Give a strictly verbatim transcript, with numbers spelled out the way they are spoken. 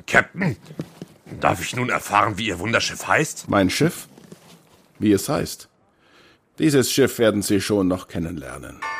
Captain, darf ich nun erfahren, wie Ihr Wunderschiff heißt? Mein Schiff? Wie es heißt. Dieses Schiff werden Sie schon noch kennenlernen.